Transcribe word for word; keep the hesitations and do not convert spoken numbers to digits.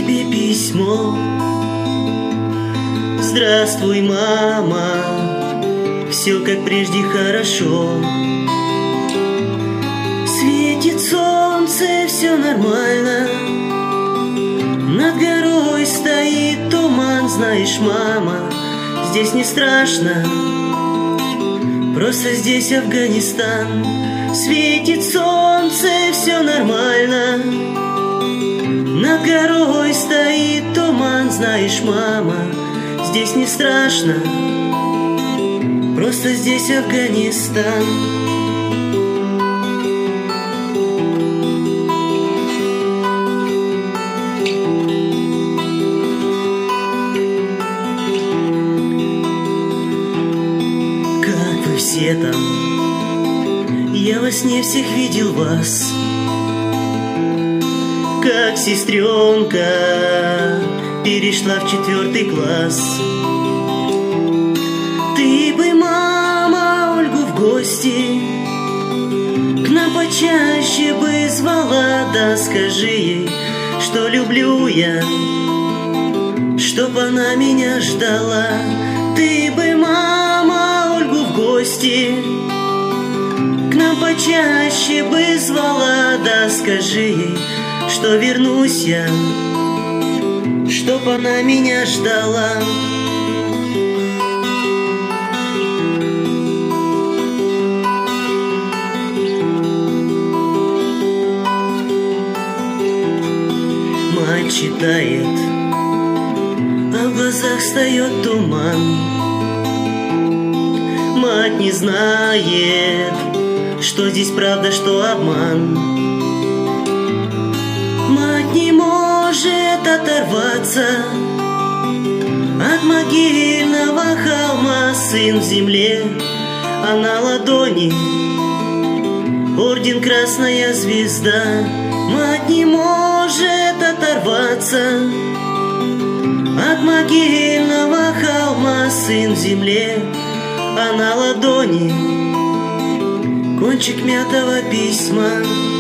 тебе письмо. Здравствуй, мама, все как прежде хорошо. Светит солнце, все нормально. Над горой стоит туман, знаешь, мама, здесь не страшно, просто здесь Афганистан. Светит солнце, все нормально. Над горой стоит туман, знаешь, мама, здесь не страшно, просто здесь Афганистан. Как вы все там, я во сне всех видел вас. Как сестренка перешла в четвертый класс. Ты бы, мама, Ольгу в гости к нам почаще бы звала. Да скажи ей, что люблю я, чтоб она меня ждала. Ты бы, мама, Ольгу в гости к нам почаще бы звала. Да скажи ей, что вернусь я, чтоб она меня ждала. Мать читает, а в глазах встает туман. Мать не знает, что здесь правда, что обман. Мать не может оторваться от могильного холма. Сын в земле, а на ладони орден Красная Звезда. Мать не может оторваться от могильного холма. Сын в земле, а на ладони кончик мятого письма.